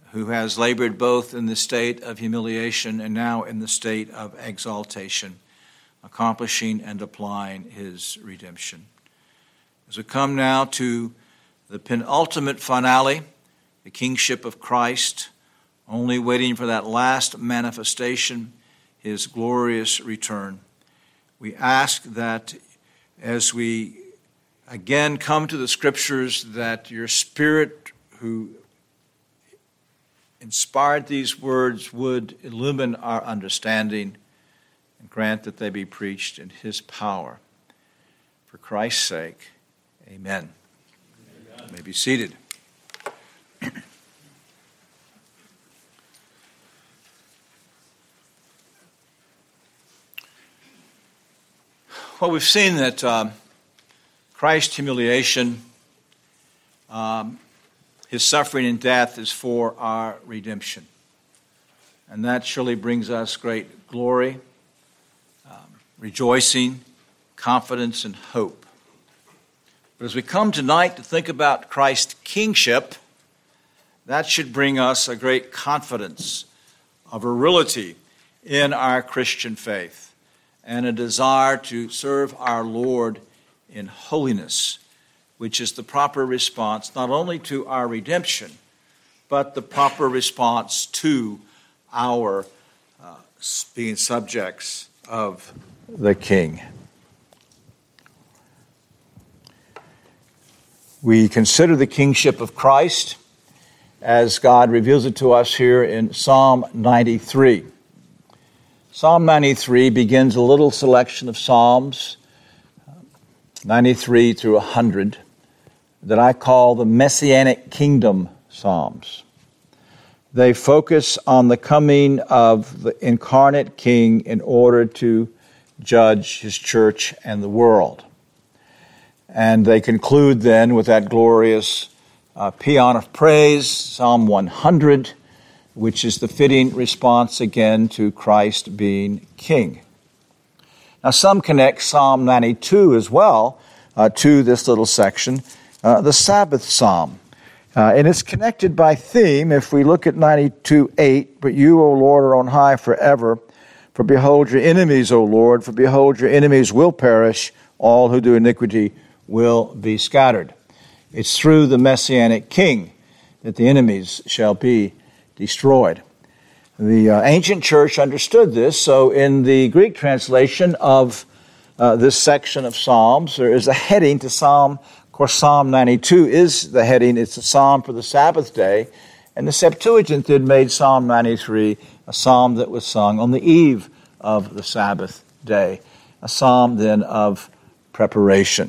who has labored both in the state of humiliation and now in the state of exaltation, accomplishing and applying his redemption. As we come now to the penultimate finale, the kingship of Christ, only waiting for that last manifestation, his glorious return, we ask that as we again come to the Scriptures, that your Spirit who inspired these words would illumine our understanding and grant that they be preached in his power. For Christ's sake, amen. You may be seated. Well, we've seen that Christ's humiliation, his suffering and death is for our redemption. And that surely brings us great glory, rejoicing, confidence, and hope. But as we come tonight to think about Christ's kingship, that should bring us a great confidence, a virility in our Christian faith, and a desire to serve our Lord in holiness, which is the proper response not only to our redemption, but the proper response to our being subjects of the King. We consider the kingship of Christ as God reveals it to us here in Psalm 93. Psalm 93 begins a little selection of Psalms, 93 through 100, that I call the Messianic Kingdom Psalms. They focus on the coming of the incarnate King in order to judge his church and the world. And they conclude then with that glorious paean of praise, Psalm 100, which is the fitting response again to Christ being King. Now some connect Psalm 92 as well to this little section, the Sabbath Psalm. And it's connected by theme if we look at 92:8, but you, O Lord, are on high forever. For behold your enemies, O Lord, for behold your enemies will perish, all who do iniquity will be scattered. It's through the Messianic King that the enemies shall be destroyed. The ancient church understood this, so in the Greek translation of this section of Psalms, there is a heading to Psalm. Of course, Psalm 92 is the heading. It's a psalm for the Sabbath day, and the Septuagint had made Psalm 93 a psalm that was sung on the eve of the Sabbath day, a psalm then of preparation.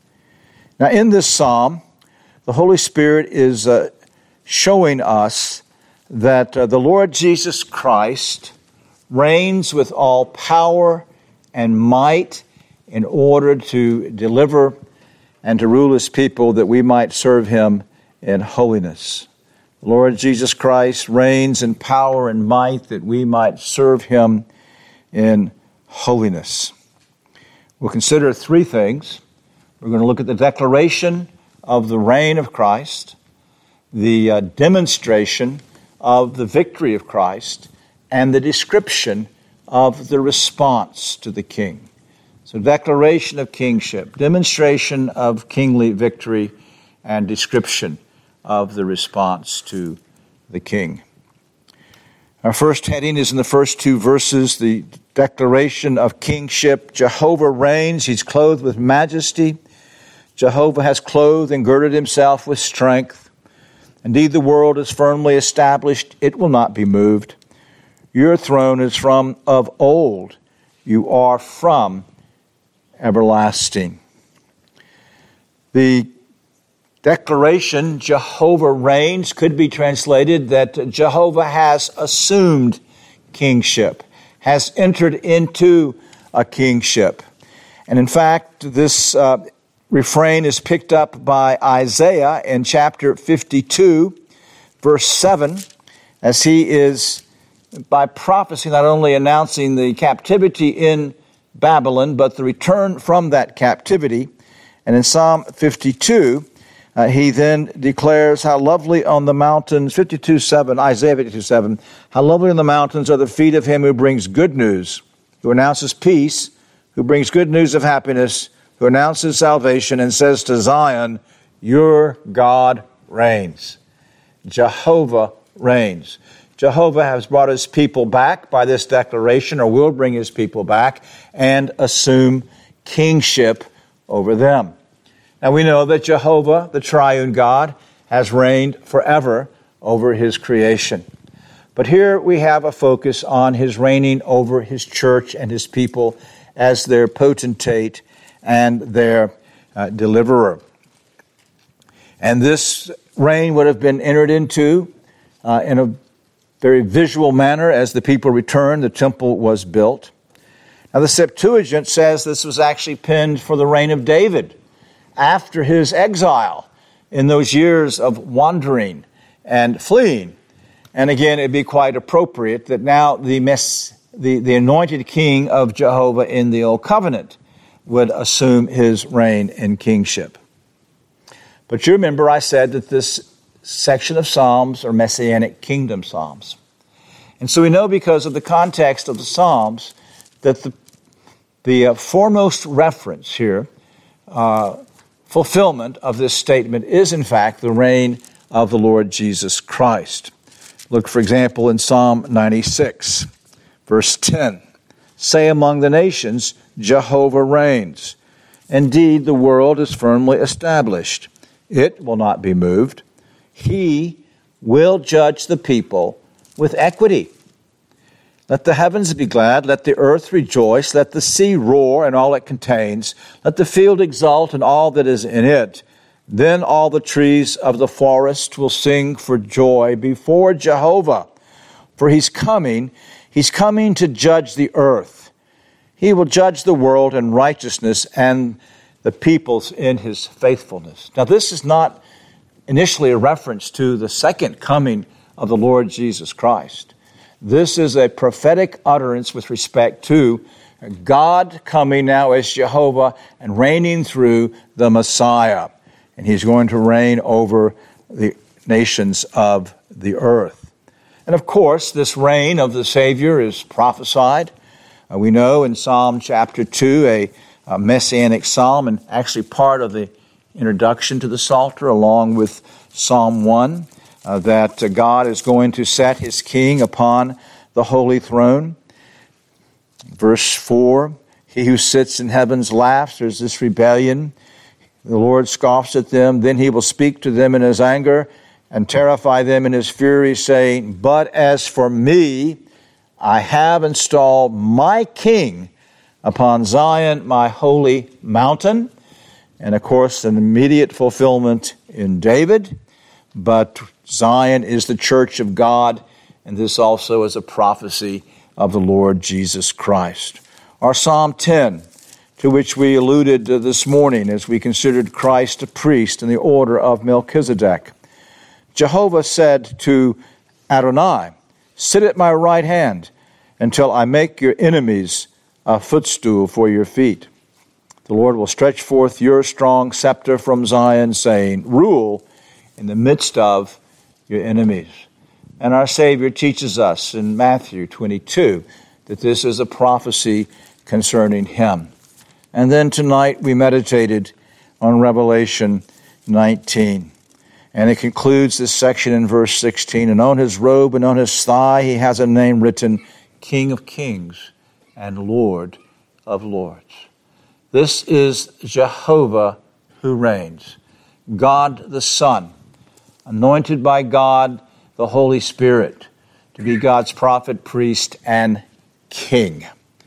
Now, in this psalm, the Holy Spirit is showing us that the Lord Jesus Christ reigns with all power and might in order to deliver and to rule his people that we might serve him in holiness. The Lord Jesus Christ reigns in power and might that we might serve him in holiness. We'll consider three things. We're going to look at the declaration of the reign of Christ, the demonstration of the victory of Christ, and the description of the response to the King. So declaration of kingship, demonstration of kingly victory, and description of the response to the King. Our first heading is in the first two verses, the declaration of kingship. Jehovah reigns, he's clothed with majesty. Jehovah has clothed and girded himself with strength. Indeed, the world is firmly established, it will not be moved. Your throne is from of old, you are from everlasting. The declaration, Jehovah reigns, could be translated that Jehovah has assumed kingship, has entered into a kingship. And in fact, this refrain is picked up by Isaiah in chapter 52, verse 7, as he is, by prophecy, not only announcing the captivity in Babylon, but the return from that captivity. And in Psalm 52, He then declares how lovely on the mountains, Isaiah 52:7, how lovely on the mountains are the feet of him who brings good news, who announces peace, who brings good news of happiness, who announces salvation, and says to Zion, your God reigns. Jehovah reigns. Jehovah has brought his people back by this declaration, or will bring his people back, and assume kingship over them. Now we know that Jehovah, the triune God, has reigned forever over his creation. But here we have a focus on his reigning over his church and his people as their potentate and their deliverer. And this reign would have been entered into in a very visual manner as the people returned, the temple was built. Now the Septuagint says this was actually penned for the reign of David after his exile in those years of wandering and fleeing. And again, it'd be quite appropriate that now the anointed king of Jehovah in the Old Covenant would assume his reign and kingship. But you remember I said that this section of Psalms are Messianic kingdom Psalms. And so we know because of the context of the Psalms that the foremost reference here, fulfillment of this statement, is in fact the reign of the Lord Jesus Christ. Look, for example, in Psalm 96, verse 10. Say among the nations, Jehovah reigns. Indeed, the world is firmly established. It will not be moved. He will judge the people with equity. Let the heavens be glad, let the earth rejoice, let the sea roar and all it contains, let the field exult and all that is in it. Then all the trees of the forest will sing for joy before Jehovah. For he's coming to judge the earth. He will judge the world in righteousness and the peoples in his faithfulness. Now this is not initially a reference to the second coming of the Lord Jesus Christ. This is a prophetic utterance with respect to God coming now as Jehovah and reigning through the Messiah. And he's going to reign over the nations of the earth. And of course, this reign of the Savior is prophesied. We know in Psalm chapter 2, a messianic psalm, and actually part of the introduction to the Psalter, along with Psalm 1, that God is going to set his king upon the holy throne. Verse 4, he who sits in heavens laughs. There's this rebellion. The Lord scoffs at them. Then he will speak to them in his anger and terrify them in his fury, saying, but as for me, I have installed my king upon Zion, my holy mountain. And of course, an immediate fulfillment in David. But Zion is the church of God, and this also is a prophecy of the Lord Jesus Christ. Our Psalm 10, to which we alluded this morning as we considered Christ a priest in the order of Melchizedek. Jehovah said to Adonai, sit at my right hand until I make your enemies a footstool for your feet. The Lord will stretch forth your strong scepter from Zion, saying, rule in the midst of your enemies. And our Savior teaches us in Matthew 22 that this is a prophecy concerning him. And then tonight we meditated on Revelation 19. And it concludes this section in verse 16. And on his robe and on his thigh he has a name written, King of Kings and Lord of Lords. This is Jehovah who reigns. God the Son, anointed by God the Holy Spirit to be God's prophet, priest, and king.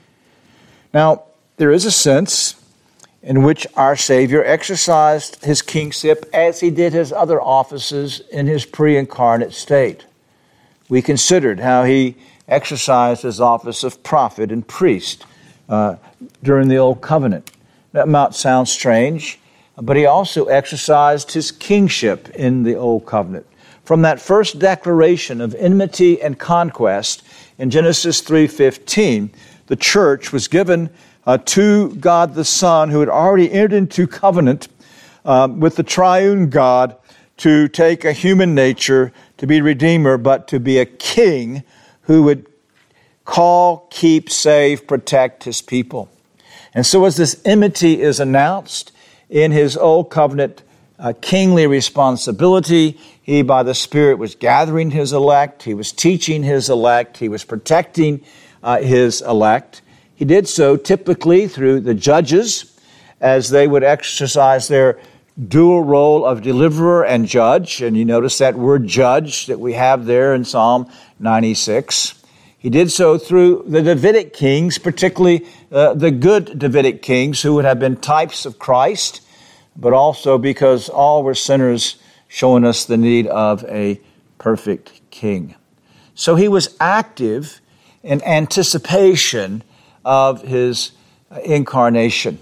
Now, there is a sense in which our Savior exercised his kingship as he did his other offices in his pre-incarnate state. We considered how he exercised his office of prophet and priest during the Old Covenant. That might sound strange, but he also exercised his kingship in the Old Covenant. From that first declaration of enmity and conquest in Genesis 3:15, the church was given to God the Son, who had already entered into covenant with the triune God to take a human nature, to be Redeemer, but to be a king who would call, keep, save, protect his people. And so as this enmity is announced in his old covenant kingly responsibility, he by the Spirit was gathering his elect, he was teaching his elect, he was protecting his elect. He did so typically through the judges as they would exercise their dual role of deliverer and judge. And you notice that word judge that we have there in Psalm 96. He did so through the Davidic kings, particularly the good Davidic kings who would have been types of Christ, but also because all were sinners, showing us the need of a perfect king. So he was active in anticipation of his incarnation.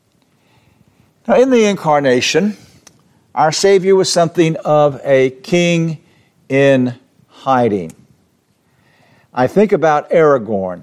Now, in the incarnation, our Savior was something of a king in hiding. I think about Aragorn,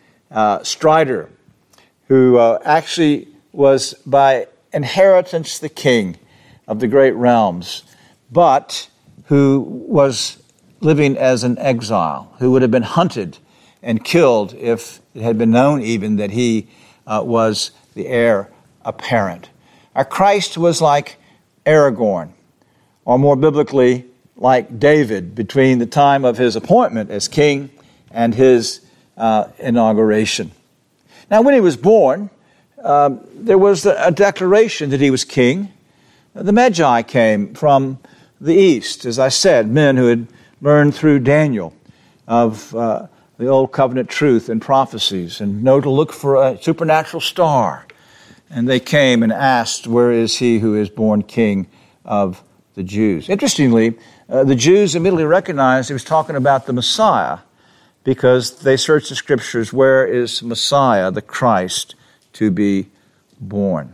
Strider, who actually was by inheritance the king of the great realms, but who was living as an exile, who would have been hunted and killed if it had been known even that he was the heir apparent. Our Christ was like Aragorn, or more biblically, like David, between the time of his appointment as king and his inauguration. Now, when he was born, there was a declaration that he was king. The Magi came from the east, as I said, men who had learned through Daniel of the Old Covenant truth and prophecies, and know to look for a supernatural star. And they came and asked, where is he who is born king of the Jews? Interestingly, the Jews immediately recognized he was talking about the Messiah, because they searched the scriptures, where is Messiah, the Christ, to be born?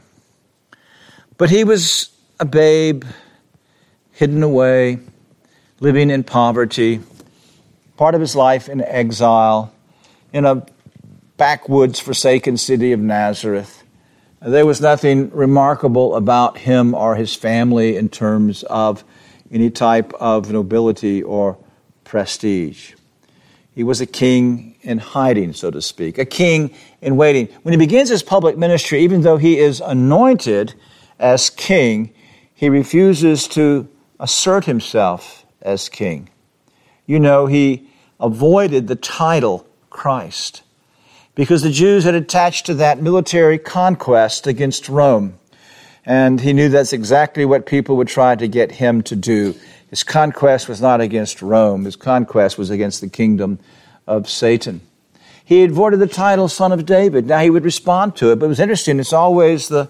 But he was a babe, hidden away, living in poverty, part of his life in exile, in a backwoods, forsaken city of Nazareth. There was nothing remarkable about him or his family in terms of any type of nobility or prestige. He was a king in hiding, so to speak, a king in waiting. When he begins his public ministry, even though he is anointed as king, he refuses to assert himself as king. You know, he avoided the title Christ because the Jews had attached to that military conquest against Rome. And he knew that's exactly what people would try to get him to do. His conquest was not against Rome. His conquest was against the kingdom of Satan. He avoided the title Son of David. Now he would respond to it, but it was interesting. It's always the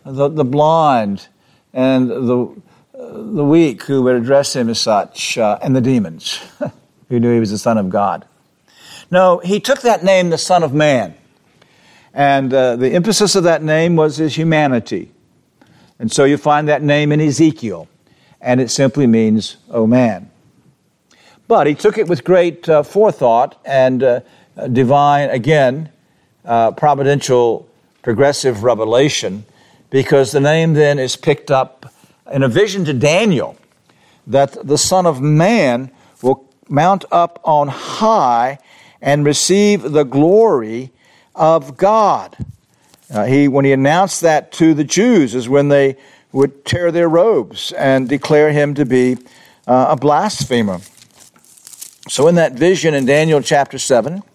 blind and the weak who would address him as such, and the demons who knew he was the Son of God. No, he took that name, the Son of Man, and the emphasis of that name was his humanity. And so you find that name in Ezekiel, and it simply means, oh man. But he took it with great forethought and divine, again, providential, progressive revelation, because the name then is picked up in a vision to Daniel that the Son of Man will mount up on high and receive the glory of God. When he announced that to the Jews is when they would tear their robes and declare him to be a blasphemer. So in that vision in Daniel chapter 7,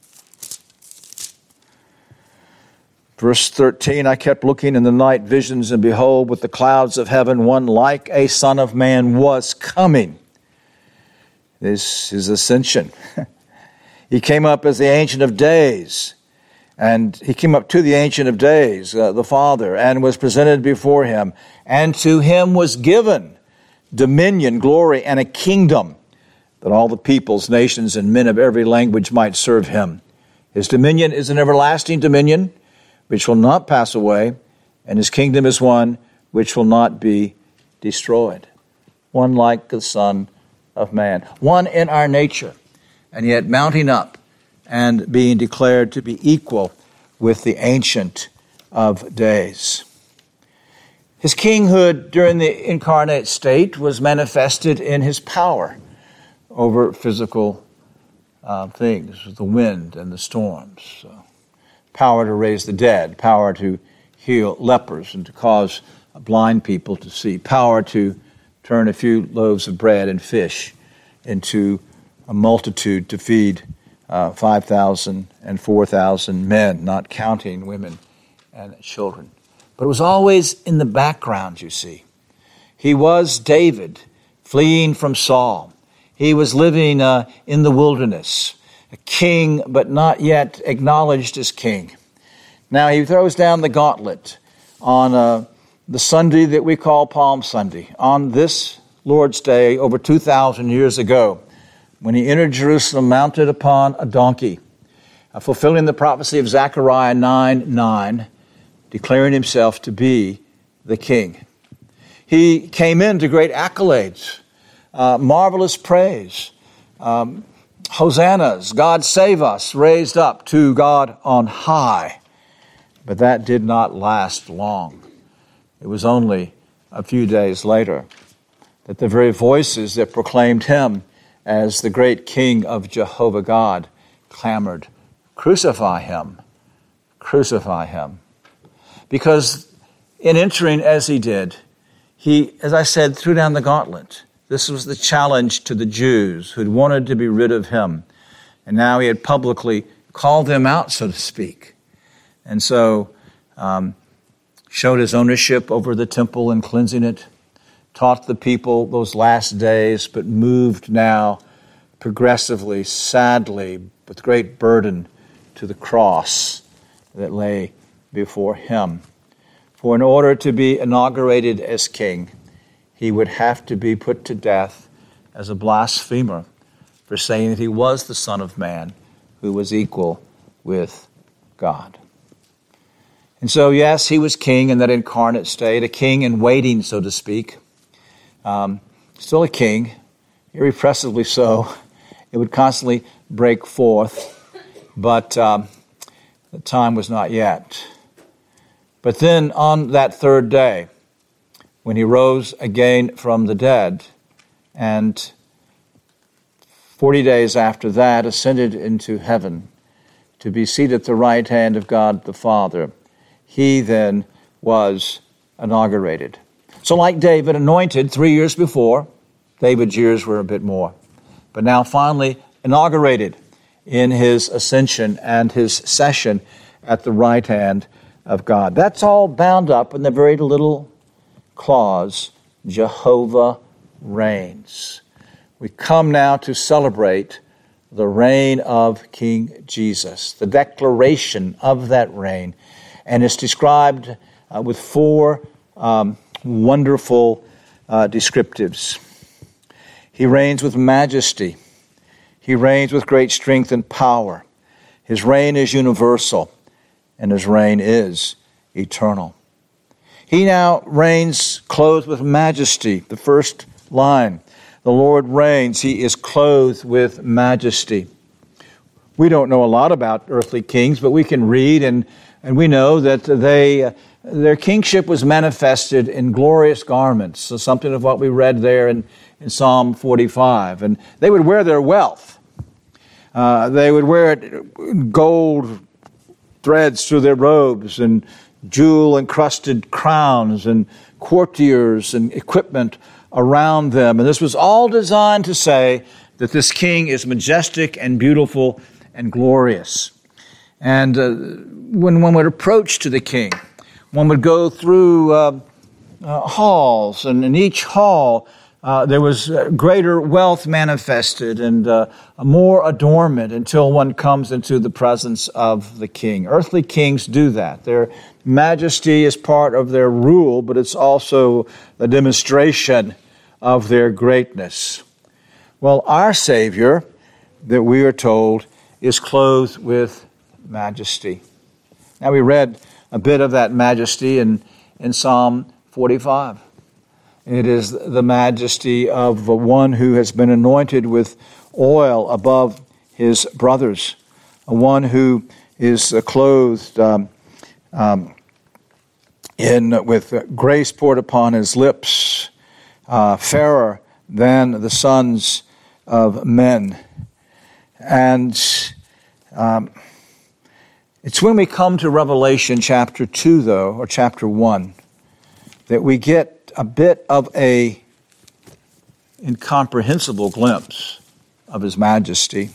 verse 13, I kept looking in the night visions, and behold, with the clouds of heaven, one like a Son of Man was coming. This is ascension. He came up as the Ancient of Days. And he came up to the Ancient of Days, the Father, and was presented before him. And to him was given dominion, glory, and a kingdom, that all the peoples, nations, and men of every language might serve him. His dominion is an everlasting dominion, which will not pass away, and his kingdom is one which will not be destroyed. One like the Son of Man. One in our nature, and yet mounting up and being declared to be equal with the Ancient of Days. His kinghood during the incarnate state was manifested in his power over physical things, the wind and the storms. Power to raise the dead, power to heal lepers and to cause blind people to see, power to turn a few loaves of bread and fish into a multitude to feed 5,000 and 4,000 men, not counting women and children. But it was always in the background, you see. He was David, fleeing from Saul. He was living in the wilderness, a king, but not yet acknowledged as king. Now he throws down the gauntlet on the Sunday that we call Palm Sunday, on this Lord's Day over 2,000 years ago, when he entered Jerusalem mounted upon a donkey, fulfilling the prophecy of Zechariah 9:9, declaring himself to be the king. He came into great accolades, marvelous praise, hosannas, God save us, raised up to God on high. But that did not last long. It was only a few days later that the very voices that proclaimed him as the great king of Jehovah God clamored, "Crucify him, crucify him." Because in entering as he did, he, as I said, threw down the gauntlet. This was the challenge to the Jews who'd wanted to be rid of him. And now he had publicly called them out, so to speak. And so showed his ownership over the temple and cleansing it, taught the people those last days, but moved now progressively, sadly, with great burden to the cross that lay before him. For in order to be inaugurated as king, he would have to be put to death as a blasphemer for saying that he was the Son of Man who was equal with God. And so, yes, he was king in that incarnate state, a king in waiting, so to speak. Still a king, irrepressibly so. It would constantly break forth, but the time was not yet. But then on that third day, when he rose again from the dead, and 40 days after that ascended into heaven to be seated at the right hand of God the Father, he then was inaugurated. So like David, anointed 3 years before, David's years were a bit more, but now finally inaugurated in his ascension and his session at the right hand of God. That's all bound up in the very little clause, Jehovah reigns. We come now to celebrate the reign of King Jesus, the declaration of that reign. And it's described with four wonderful descriptives. He reigns with majesty. He reigns with great strength and power. His reign is universal, and his reign is eternal. He now reigns clothed with majesty. The first line, the Lord reigns. He is clothed with majesty. We don't know a lot about earthly kings, but we can read and we know that their kingship was manifested in glorious garments. So something of what we read there in Psalm 45. And they would wear their wealth. They would wear gold threads through their robes and jewel-encrusted crowns and courtiers and equipment around them. And this was all designed to say that this king is majestic and beautiful and glorious. And when one would approach to the king, one would go through halls, and in each hall there was greater wealth manifested and more adornment until one comes into the presence of the king. Earthly kings do that. Their majesty is part of their rule, but it's also a demonstration of their greatness. Well, our Savior, that we are told, is clothed with majesty. Now we read a bit of that majesty in Psalm 45. It is the majesty of one who has been anointed with oil above his brothers, one who is clothed with grace poured upon his lips, fairer than the sons of men. And it's when we come to Revelation chapter 2, though, or chapter 1, that we get a bit of a incomprehensible glimpse of his majesty.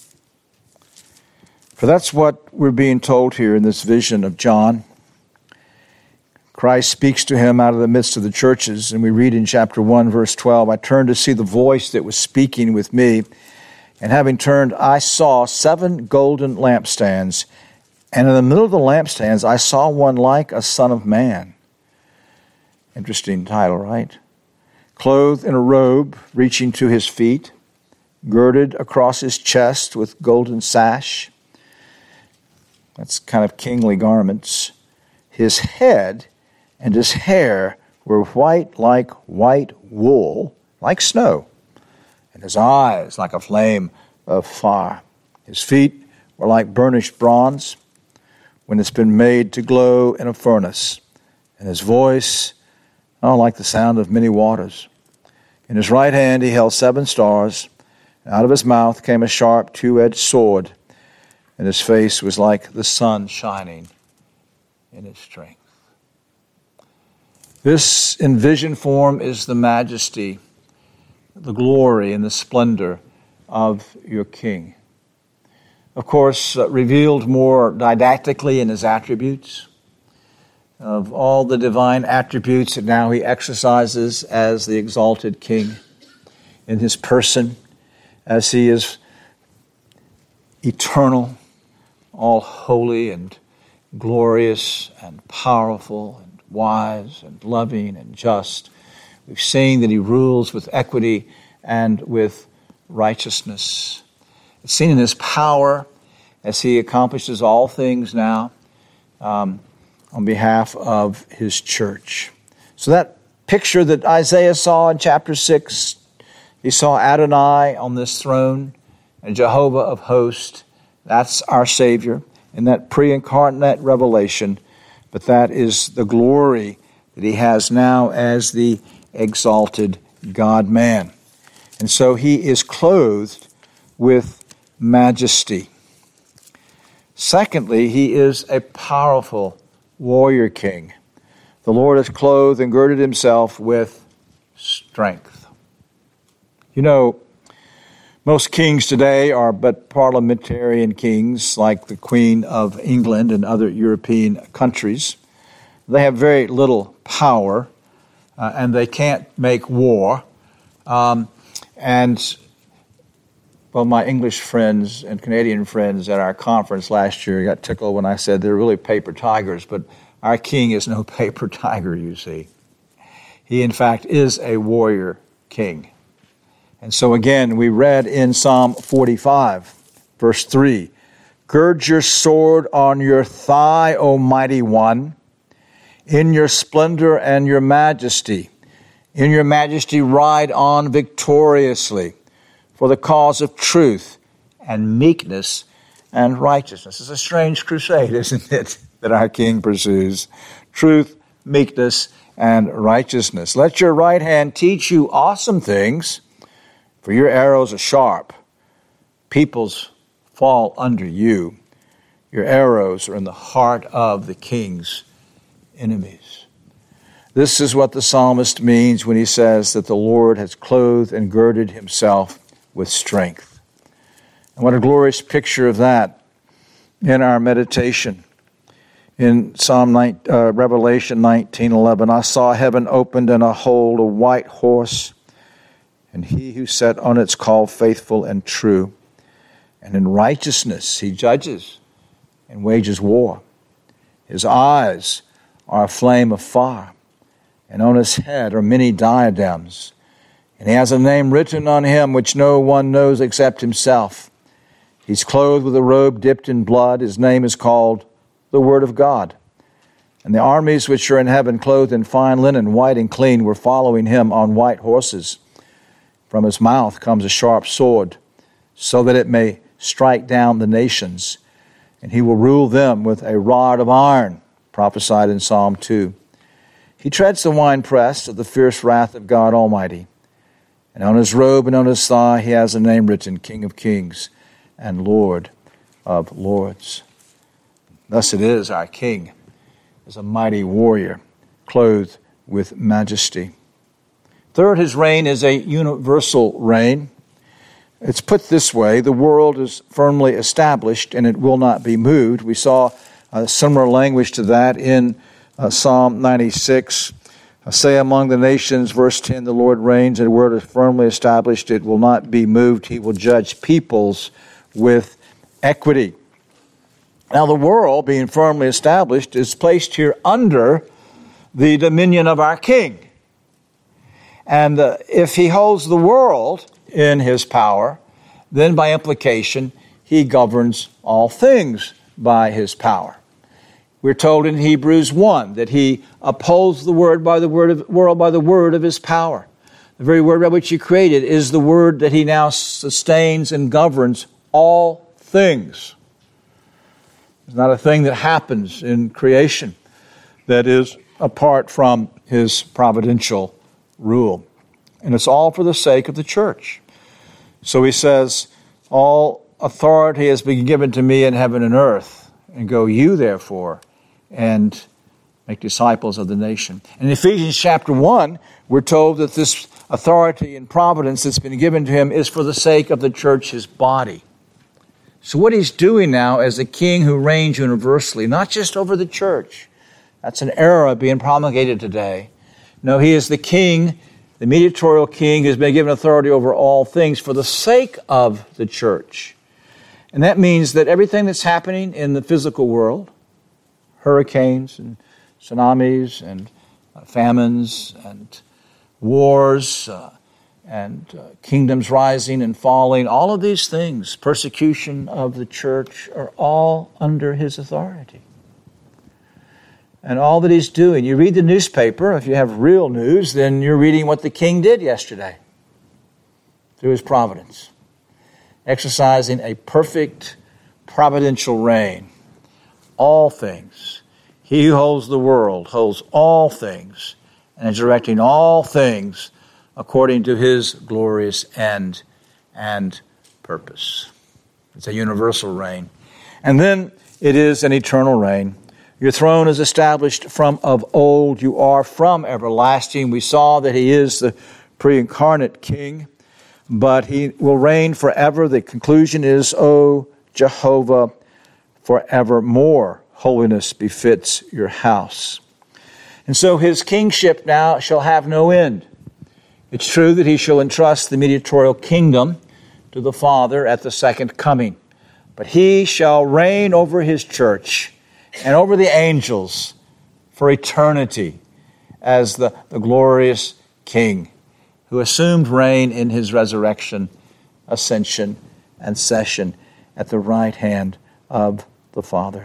For that's what we're being told here in this vision of John. Christ speaks to him out of the midst of the churches, and we read in chapter 1, verse 12, I turned to see the voice that was speaking with me, and having turned, I saw 7 golden lampstands, and in the middle of the lampstands I saw one like a son of man. Interesting title, right? Clothed in a robe reaching to his feet, girded across his chest with golden sash. That's kind of kingly garments. His head and his hair were white like white wool, like snow, and his eyes like a flame of fire. His feet were like burnished bronze when it's been made to glow in a furnace, and his voice, like the sound of many waters. In his right hand he held 7 stars, and out of his mouth came a sharp 2-edged sword, and his face was like the sun shining in its strength. This in vision form is the majesty, the glory, and the splendor of your King. Of course, revealed more didactically in his attributes, of all the divine attributes that now he exercises as the exalted King in his person, as he is eternal, all holy and glorious and powerful and wise and loving and just. We've seen that he rules with equity and with righteousness. It's seen in his power as he accomplishes all things now on behalf of his church. So that picture that Isaiah saw in chapter 6, he saw Adonai on this throne and Jehovah of hosts. That's our Savior in that pre-incarnate revelation, but that is the glory that he has now as the exalted God-man. And so he is clothed with majesty. Secondly, he is a powerful warrior king. The Lord has clothed and girded himself with strength. You know, most kings today are but parliamentarian kings, like the Queen of England and other European countries. They have very little power, and they can't make war. Well, my English friends and Canadian friends at our conference last year got tickled when I said they're really paper tigers, but our king is no paper tiger, you see. He, in fact, is a warrior king. And so again, we read in Psalm 45, verse 3, gird your sword on your thigh, O mighty one, in your splendor and your majesty. In your majesty ride on victoriously for the cause of truth and meekness and righteousness. It's a strange crusade, isn't it, that our King pursues? Truth, meekness, and righteousness. Let your right hand teach you awesome things, for your arrows are sharp. Peoples fall under you. Your arrows are in the heart of the king's enemies. This is what the psalmist means when he says that the Lord has clothed and girded himself with strength. And what a glorious picture of that in our meditation. In Revelation 19:11, I saw heaven opened and behold a white horse, and he who sat on it's called Faithful and True. And in righteousness he judges and wages war. His eyes are a flame of fire, and on his head are many diadems. And he has a name written on him which no one knows except himself. He's clothed with a robe dipped in blood. His name is called the Word of God. And the armies which are in heaven, clothed in fine linen, white and clean, were following him on white horses. From his mouth comes a sharp sword, so that it may strike down the nations. And he will rule them with a rod of iron, prophesied in Psalm 2. He treads the winepress of the fierce wrath of God Almighty. And on his robe and on his thigh he has a name written, King of Kings and Lord of Lords. Thus it is, our King is a mighty warrior, clothed with majesty. Third, his reign is a universal reign. It's put this way: the world is firmly established and it will not be moved. We saw similar language to that in Psalm 96. Say among the nations, verse 10, the Lord reigns, and the word is firmly established. It will not be moved. He will judge peoples with equity. Now, the world, being firmly established, is placed here under the dominion of our King. And if he holds the world in his power, then by implication, he governs all things by his power. We're told in Hebrews 1 that he upholds the world by the word of his power. The very word by which he created is the word that he now sustains and governs all things. There's not a thing that happens in creation that is apart from his providential rule. And it's all for the sake of the church. So he says, all authority has been given to me in heaven and earth, and go you therefore and make disciples of the nation. In Ephesians chapter 1, we're told that this authority and providence that's been given to him is for the sake of the church, his body. So what he's doing now as the king who reigns universally, not just over the church, that's an error being promulgated today. No, he is the king, the mediatorial king who's been given authority over all things for the sake of the church. And that means that everything that's happening in the physical world, hurricanes and tsunamis and famines and wars and kingdoms rising and falling, all of these things, persecution of the church, are all under his authority. And all that he's doing, you read the newspaper, if you have real news, then you're reading what the king did yesterday through his providence, exercising a perfect providential reign. All things. He who holds the world holds all things and is directing all things according to his glorious end and purpose. It's a universal reign. And then it is an eternal reign. Your throne is established from of old. You are from everlasting. We saw that he is the pre-incarnate king, but he will reign forever. The conclusion is, O Jehovah, forevermore holiness befits your house. And so his kingship now shall have no end. It's true that he shall entrust the mediatorial kingdom to the Father at the second coming. But he shall reign over his church and over the angels for eternity as the glorious king who assumed reign in his resurrection, ascension, and session at the right hand of the Father.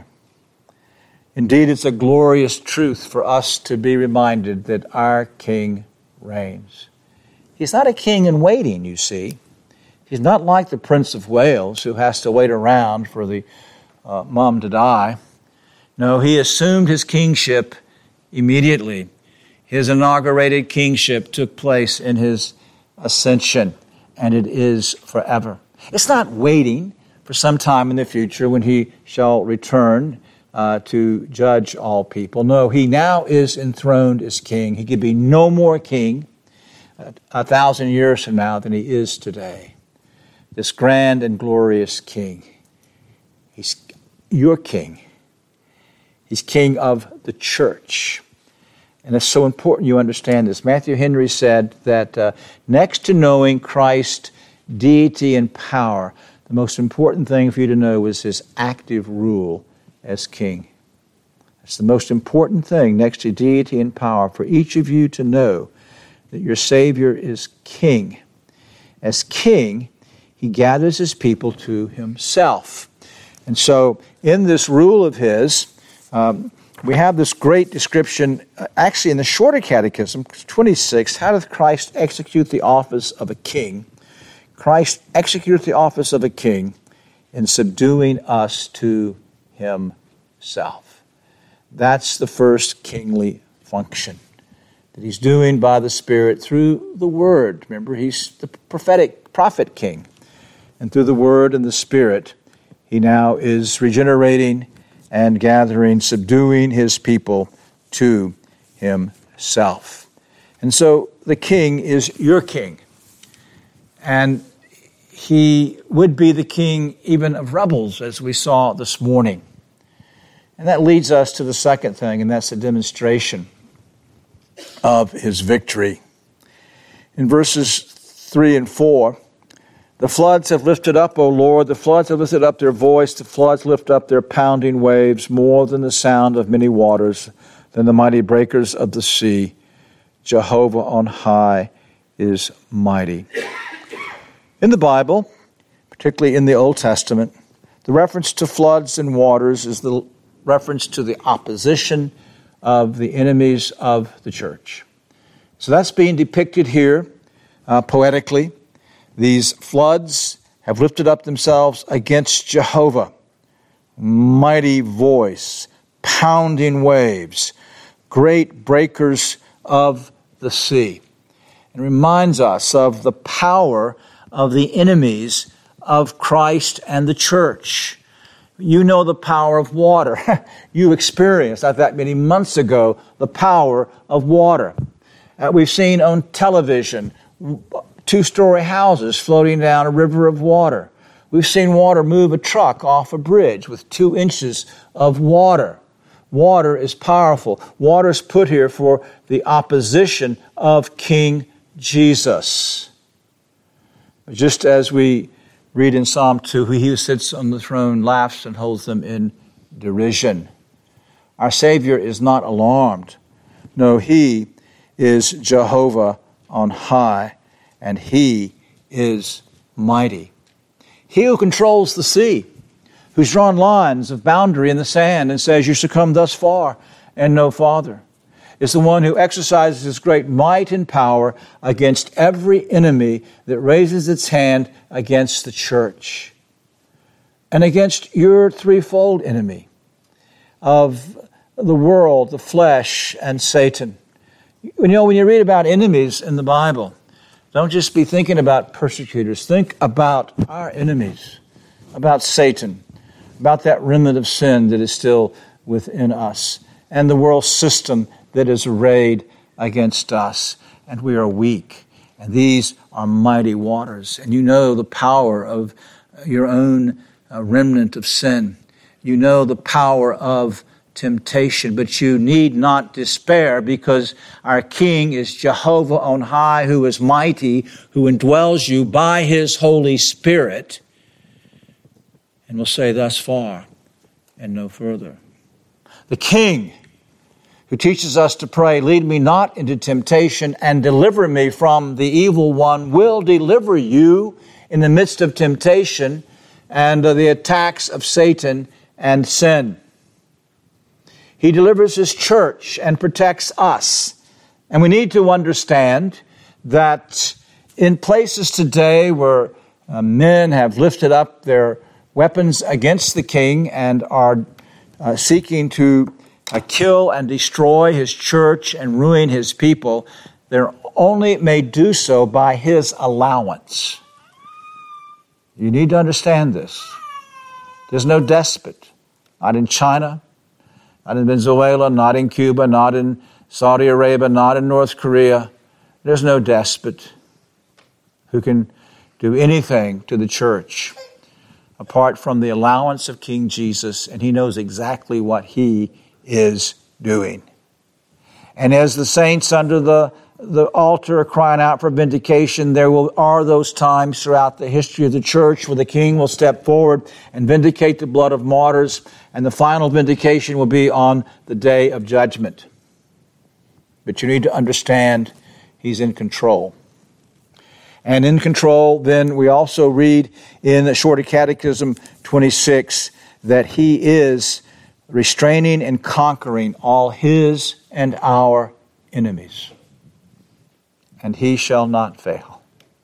Indeed, it's a glorious truth for us to be reminded that our King reigns. He's not a king in waiting, you see. He's not like the Prince of Wales who has to wait around for the mom to die. No, he assumed his kingship immediately. His inaugurated kingship took place in his ascension, and it is forever. It's not waiting for some time in the future when he shall return to judge all people. No, he now is enthroned as king. He could be no more king 1,000 years from now than he is today. This grand and glorious king. He's your king. He's king of the church. And it's so important you understand this. Matthew Henry said that next to knowing Christ's deity and power, the most important thing for you to know is his active rule as king. It's the most important thing next to deity and power for each of you to know that your Savior is king. As king, he gathers his people to himself. And so in this rule of his, we have this great description, actually in the shorter catechism, 26, how doth Christ execute the office of a king? Christ executes the office of a king in subduing us to himself. That's the first kingly function. that he's doing by the Spirit through the Word. Remember, he's the prophet king. And through the Word and the Spirit, he now is regenerating and gathering, subduing his people to himself. And so the king is your king. And he would be the king even of rebels, as we saw this morning. And that leads us to the second thing, and that's the demonstration of his victory. In verses 3 and 4, the floods have lifted up, O Lord, the floods have lifted up their voice, the floods lift up their pounding waves, more than the sound of many waters, than the mighty breakers of the sea. Jehovah on high is mighty. In the Bible, particularly in the Old Testament, the reference to floods and waters is the reference to the opposition of the enemies of the church. So that's being depicted here poetically. These floods have lifted up themselves against Jehovah. Mighty voice, pounding waves, great breakers of the sea. It reminds us of the power of the enemies of Christ and the church. You know the power of water. You experienced, not that many months ago, the power of water. We've seen on television 2-story houses floating down a river of water. We've seen water move a truck off a bridge with 2 inches of water. Water is powerful. Water is put here for the opposition of King Jesus. Just as we read in Psalm 2, he who sits on the throne laughs and holds them in derision. Our Savior is not alarmed. No, he is Jehovah on high, and he is mighty. He who controls the sea, who's drawn lines of boundary in the sand and says, you shall come thus far and no farther, is the one who exercises his great might and power against every enemy that raises its hand against the church and against your threefold enemy of the world, the flesh, and Satan. When you read about enemies in the Bible, don't just be thinking about persecutors. Think about our enemies, about Satan, about that remnant of sin that is still within us, and the world system that is arrayed against us. And we are weak. And these are mighty waters. And you know the power of your own remnant of sin. You know the power of temptation, but you need not despair, because our King is Jehovah on high, who is mighty, who indwells you by his Holy Spirit, and will say thus far and no further. The King who teaches us to pray, lead me not into temptation and deliver me from the evil one, will deliver you in the midst of temptation and the attacks of Satan and sin. He delivers his church and protects us. And we need to understand that in places today where men have lifted up their weapons against the king and are seeking to kill and destroy his church and ruin his people, they're only may do so by his allowance. You need to understand this. There's no despot, not in China, not in Venezuela, not in Cuba, not in Saudi Arabia, not in North Korea. There's no despot who can do anything to the church apart from the allowance of King Jesus, and he knows exactly what he is doing. And as the saints under the altar are crying out for vindication, there are those times throughout the history of the church where the king will step forward and vindicate the blood of martyrs, and the final vindication will be on the day of judgment. But you need to understand he's in control. And in control, then we also read in the Shorter Catechism 26 that he is restraining and conquering all his and our enemies. And he shall not fail.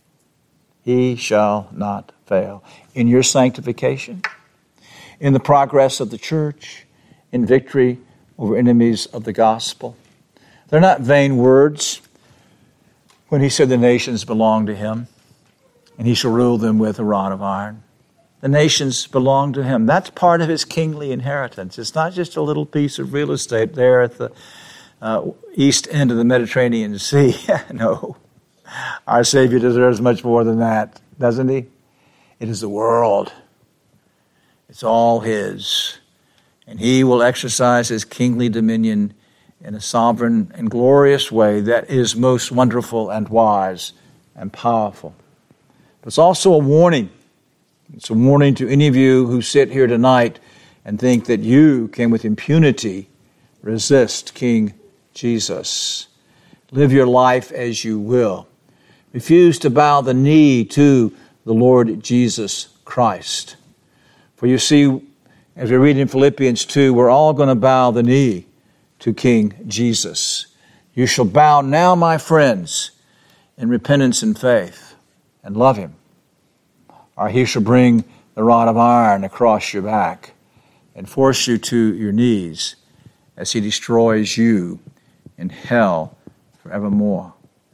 He shall not fail. In your sanctification, in the progress of the church, in victory over enemies of the gospel. They're not vain words when he said the nations belong to him and he shall rule them with a rod of iron. The nations belong to him. That's part of his kingly inheritance. It's not just a little piece of real estate there at the east end of the Mediterranean Sea. No. Our Savior deserves much more than that, doesn't he? It is the world. It's all his. And he will exercise his kingly dominion in a sovereign and glorious way that is most wonderful and wise and powerful. But it's also a warning. It's a warning to any of you who sit here tonight and think that you can with impunity resist King Jesus. Live your life as you will. Refuse to bow the knee to the Lord Jesus Christ. For you see, as we read in Philippians 2, we're all going to bow the knee to King Jesus. You shall bow now, my friends, in repentance and faith, and love him. Or he shall bring the rod of iron across your back and force you to your knees as he destroys you in hell forevermore.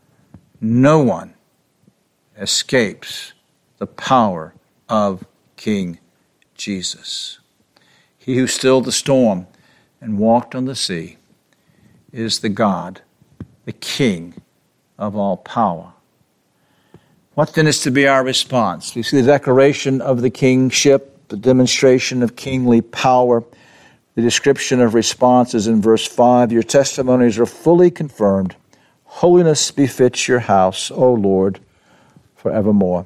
No one escapes the power of King Jesus. He who stilled the storm and walked on the sea is the God, the King of all power. What then is to be our response? We see the declaration of the kingship, the demonstration of kingly power. The description of response is in verse 5. Your testimonies are fully confirmed. Holiness befits your house, O Lord, forevermore.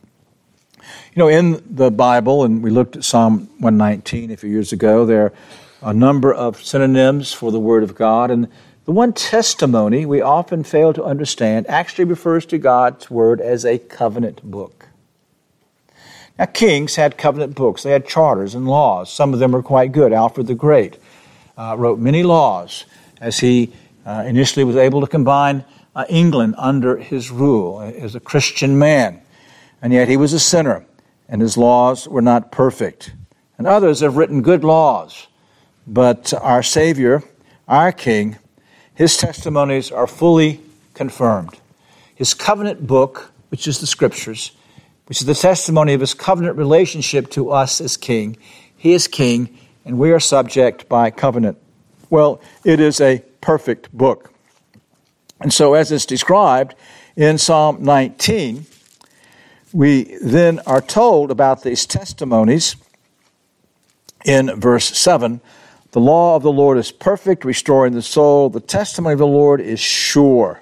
You know, in the Bible, and we looked at Psalm 119 a few years ago, there are a number of synonyms for the Word of God, and the one testimony we often fail to understand actually refers to God's Word as a covenant book. Now, kings had covenant books. They had charters and laws. Some of them were quite good. Alfred the Great wrote many laws as he initially was able to combine England under his rule as a Christian man. And yet he was a sinner, and his laws were not perfect. And others have written good laws. But our Savior, our King, his testimonies are fully confirmed. His covenant book, which is the Scriptures, which is the testimony of his covenant relationship to us as King. He is King, and we are subject by covenant. Well, it is a perfect book. And so as it's described in Psalm 19, we then are told about these testimonies in verse 7. The law of the Lord is perfect, restoring the soul. The testimony of the Lord is sure,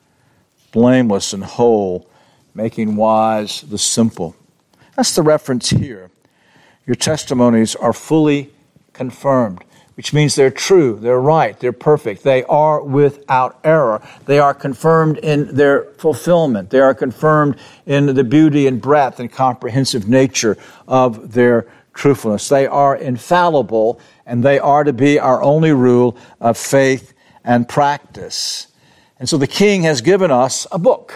blameless and whole, making wise the simple. That's the reference here. Your testimonies are fully confirmed, which means they're true, they're right, they're perfect. They are without error. They are confirmed in their fulfillment. They are confirmed in the beauty and breadth and comprehensive nature of their truthfulness. They are infallible, and they are to be our only rule of faith and practice. And so the King has given us a book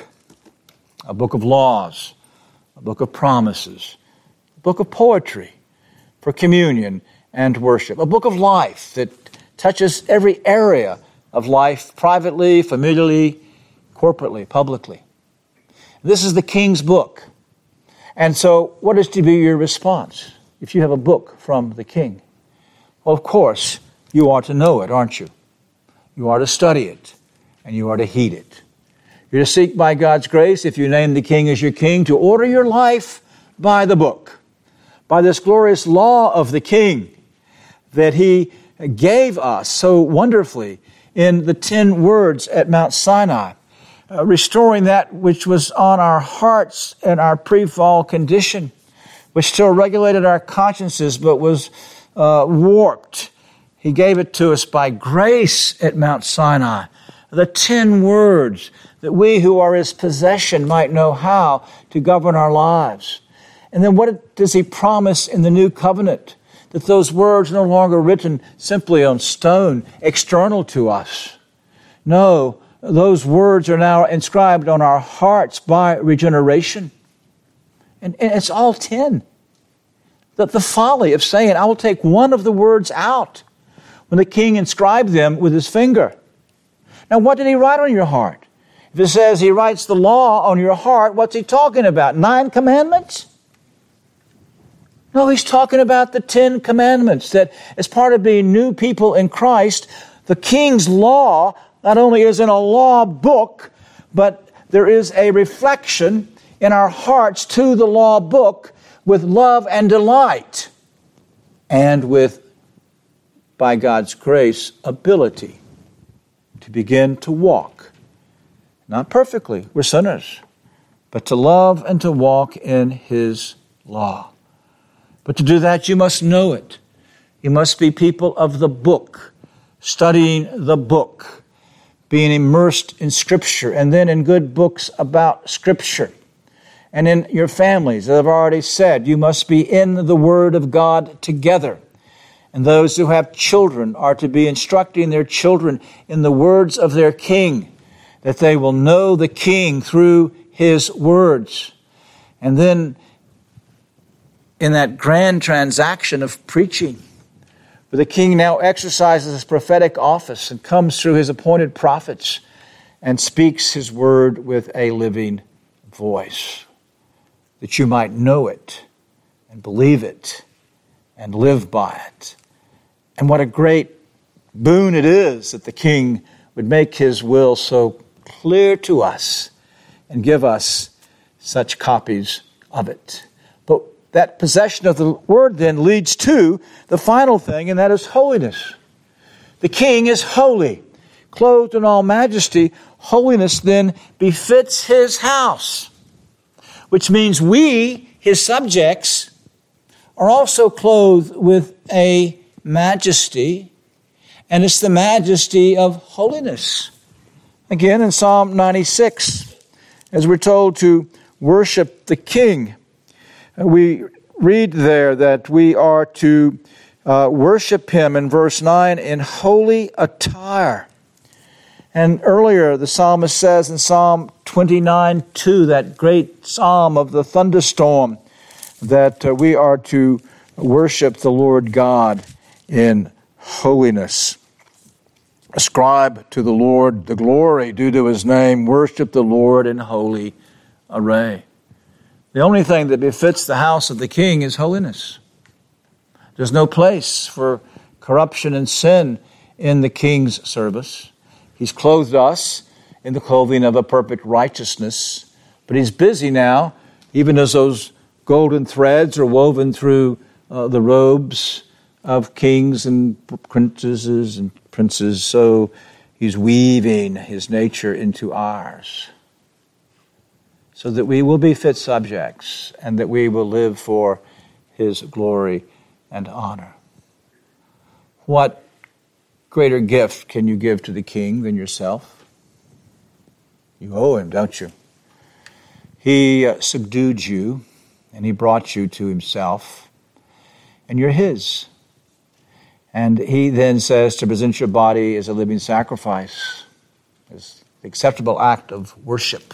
of laws, a book of promises, a book of poetry for communion and worship, a book of life that touches every area of life, privately, familiarly, corporately, publicly. This is the King's book. And so what is to be your response if you have a book from the King? Well, of course, you are to know it, aren't you? You are to study it, and you are to heed it. You're to seek by God's grace, if you name the King as your King, to order your life by the book, by this glorious law of the King that he gave us so wonderfully in the 10 words at Mount Sinai, restoring that which was on our hearts and our pre-fall condition, which still regulated our consciences but was warped. He gave it to us by grace at Mount Sinai. The 10 words that we who are his possession might know how to govern our lives. And then what does he promise in the new covenant? That those words are no longer written simply on stone, external to us. No, those words are now inscribed on our hearts by regeneration. And it's all 10. The folly of saying, I will take one of the words out when the King inscribed them with his finger. Now, what did he write on your heart? If it says he writes the law on your heart, what's he talking about? 9 commandments? No, he's talking about the 10 commandments, that as part of being new people in Christ, the King's law not only is in a law book, but there is a reflection in our hearts to the law book with love and delight, and with, by God's grace, ability to begin to walk. Not perfectly, we're sinners, but to love and to walk in His law. But to do that, you must know it. You must be people of the book, studying the book, being immersed in Scripture, and then in good books about Scripture. And in your families, as I've already said, you must be in the Word of God together. And those who have children are to be instructing their children in the words of their King, that they will know the King through His words. And then in that grand transaction of preaching, where the King now exercises his prophetic office and comes through his appointed prophets and speaks His word with a living voice, that you might know it and believe it and live by it. And what a great boon it is that the King would make His will so clear to us and give us such copies of it. But that possession of the Word then leads to the final thing, and that is holiness. The King is holy, clothed in all majesty. Holiness then befits His house, which means we, His subjects, are also clothed with a majesty, and it's the majesty of holiness. Again, in Psalm 96, as we're told to worship the King, we read there that we are to worship Him in verse 9 in holy attire. And earlier, the psalmist says in Psalm 29:2, that great psalm of the thunderstorm, that we are to worship the Lord God in holiness. Ascribe to the Lord the glory due to His name. Worship the Lord in holy array. The only thing that befits the house of the King is holiness. There's no place for corruption and sin in the King's service. He's clothed us in the clothing of a perfect righteousness, but He's busy now, even as those golden threads are woven through the robes of kings and princes, so He's weaving His nature into ours, so that we will be fit subjects and that we will live for His glory and honor. What greater gift can you give to the King than yourself? You owe Him, don't you? He subdued you and He brought you to Himself, and you're His. And He then says to present your body as a living sacrifice, as the acceptable act of worship.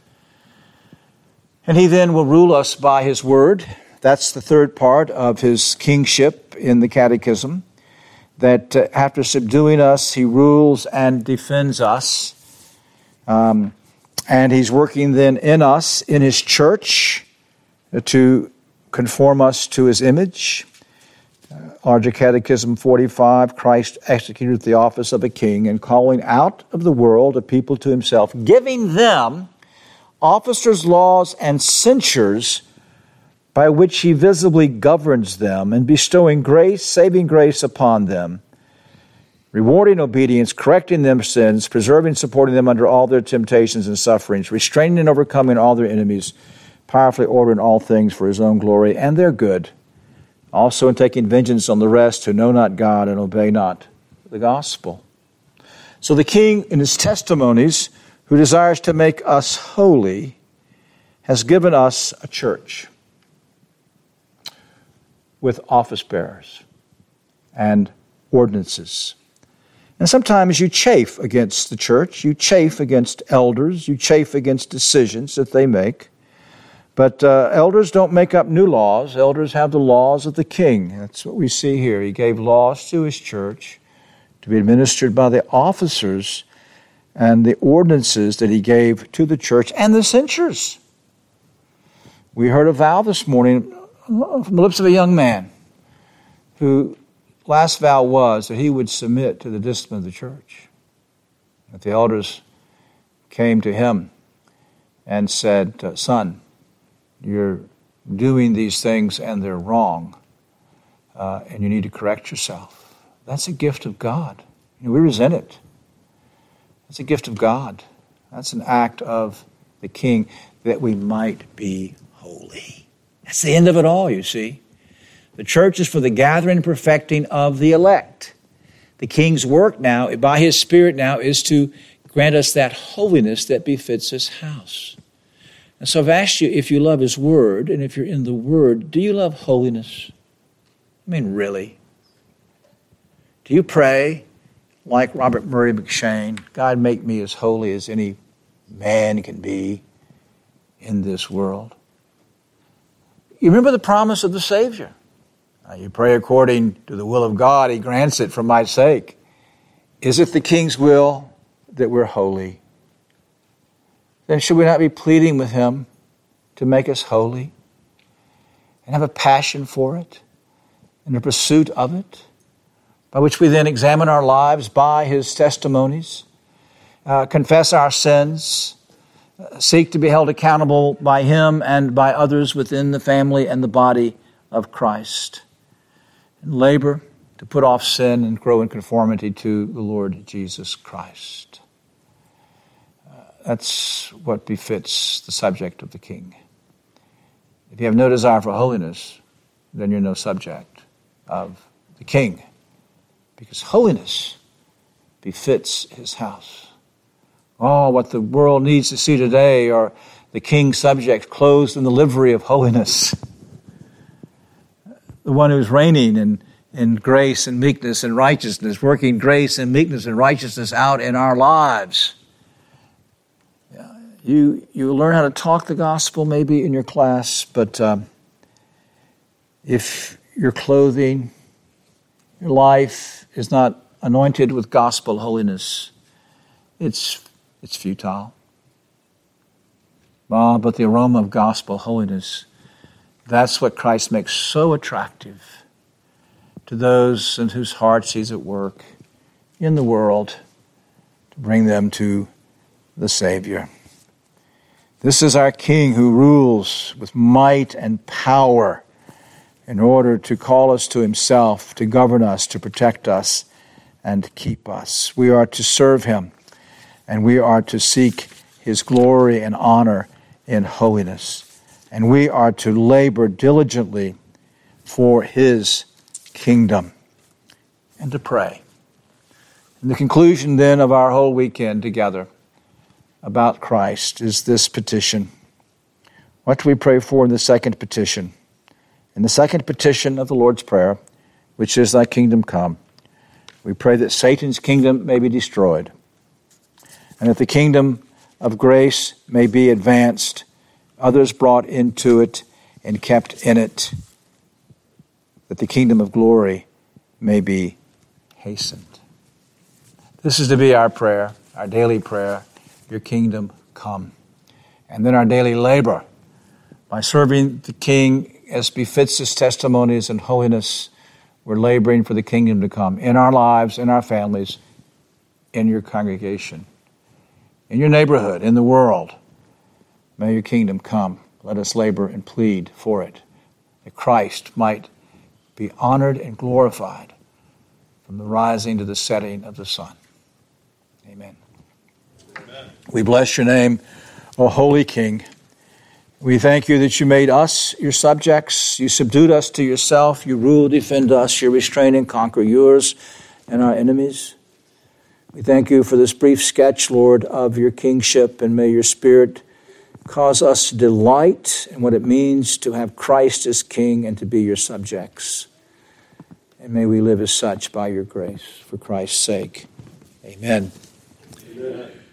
And He then will rule us by His word. That's the third part of His kingship in the Catechism, that after subduing us, He rules and defends us. And He's working then in us, in His church, to conform us to His image. Larger Catechism 45, Christ executed the office of a king and calling out of the world a people to Himself, giving them officers, laws, and censures by which He visibly governs them and bestowing grace, saving grace upon them, rewarding obedience, correcting them sins, preserving, supporting them under all their temptations and sufferings, restraining and overcoming all their enemies, powerfully ordering all things for His own glory and their good, also in taking vengeance on the rest who know not God and obey not the gospel. So the King, in His testimonies, who desires to make us holy, has given us a church with office bearers and ordinances. And sometimes you chafe against the church, you chafe against elders, you chafe against decisions that they make. But elders don't make up new laws. Elders have the laws of the King. That's what we see here. He gave laws to His church to be administered by the officers and the ordinances that he gave to the church and the censures. We heard a vow this morning from the lips of a young man whose last vow was that he would submit to the discipline of the church. That the elders came to him and said, son, you're doing these things and they're wrong, and you need to correct yourself. That's a gift of God. We resent it. It's a gift of God. That's an act of the King that we might be holy. That's the end of it all, you see. The church is for the gathering and perfecting of the elect. The King's work now, by his Spirit now, is to grant us that holiness that befits his house. And so I've asked you if you love his word, and if you're in the word, do you love holiness? I mean, really? Do you pray like Robert Murray McCheyne, God, make me as holy as any man can be in this world? You remember the promise of the Savior. You pray according to the will of God, he grants it for my sake. Is it the King's will that we're holy? Then should we not be pleading with him to make us holy and have a passion for it and a pursuit of it, by which we then examine our lives by his testimonies, confess our sins, seek to be held accountable by him and by others within the family and the body of Christ, and labor to put off sin and grow in conformity to the Lord Jesus Christ. That's what befits the subject of the King. If you have no desire for holiness, then you're no subject of the King, because holiness befits his house. Oh, what the world needs to see today are the King's subjects clothed in the livery of holiness. The one who's reigning in grace and meekness and righteousness, working grace and meekness and righteousness out in our lives. You learn how to talk the gospel maybe in your class, but if your clothing, your life is not anointed with gospel holiness, it's futile. But the aroma of gospel holiness, that's what Christ makes so attractive to those in whose hearts he's at work in the world to bring them to the Savior. This is our King who rules with might and power in order to call us to himself, to govern us, to protect us, and keep us. We are to serve him, and we are to seek his glory and honor in holiness. And we are to labor diligently for his kingdom and to pray. And the conclusion then of our whole weekend together about Christ is this petition. What do we pray for in the second petition? In the second petition of the Lord's Prayer, which is, thy kingdom come, we pray that Satan's kingdom may be destroyed, and that the kingdom of grace may be advanced, others brought into it and kept in it, that the kingdom of glory may be hastened. This is to be our prayer, our daily prayer, your kingdom come. And then our daily labor, by serving the King as befits his testimonies and holiness, we're laboring for the kingdom to come in our lives, in our families, in your congregation, in your neighborhood, in the world. May your kingdom come. Let us labor and plead for it, that Christ might be honored and glorified from the rising to the setting of the sun. Amen. Amen. We bless your name, O Holy King. We thank you that you made us your subjects. You subdued us to yourself. You rule, defend us. You restrain and conquer yours and our enemies. We thank you for this brief sketch, Lord, of your kingship, and may your Spirit cause us to delight in what it means to have Christ as King and to be your subjects. And may we live as such by your grace, for Christ's sake. Amen. Amen.